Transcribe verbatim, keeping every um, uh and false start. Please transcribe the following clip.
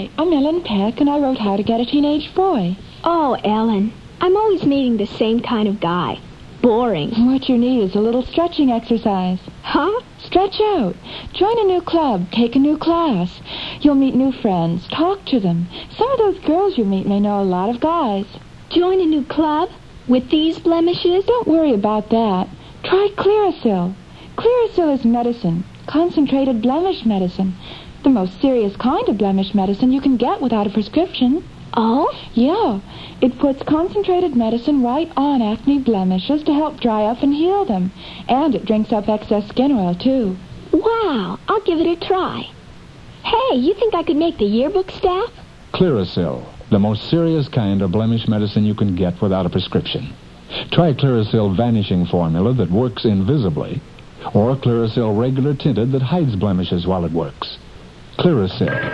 Hi, I'm Ellen Peck, and I wrote How to Get a Teenage Boy. Oh, Ellen, I'm always meeting the same kind of guy. Boring. What you need is a little stretching exercise. Huh? Stretch out. Join a new club. Take a new class. You'll meet new friends. Talk to them. Some of those girls you meet may know a lot of guys. Join a new club? With these blemishes? Don't worry about that. Try Clearasil. Clearasil is medicine. Concentrated blemish medicine. The most serious kind of blemish medicine you can get without a prescription. Oh? Yeah. It puts concentrated medicine right on acne blemishes to help dry up and heal them. And it drinks up excess skin oil, too. Wow. I'll give it a try. Hey, you think I could make the yearbook staff? Clearasil, the most serious kind of blemish medicine you can get without a prescription. Try Clearasil Vanishing Formula that works invisibly, or Clearasil Regular Tinted that hides blemishes while it works. Clearasil.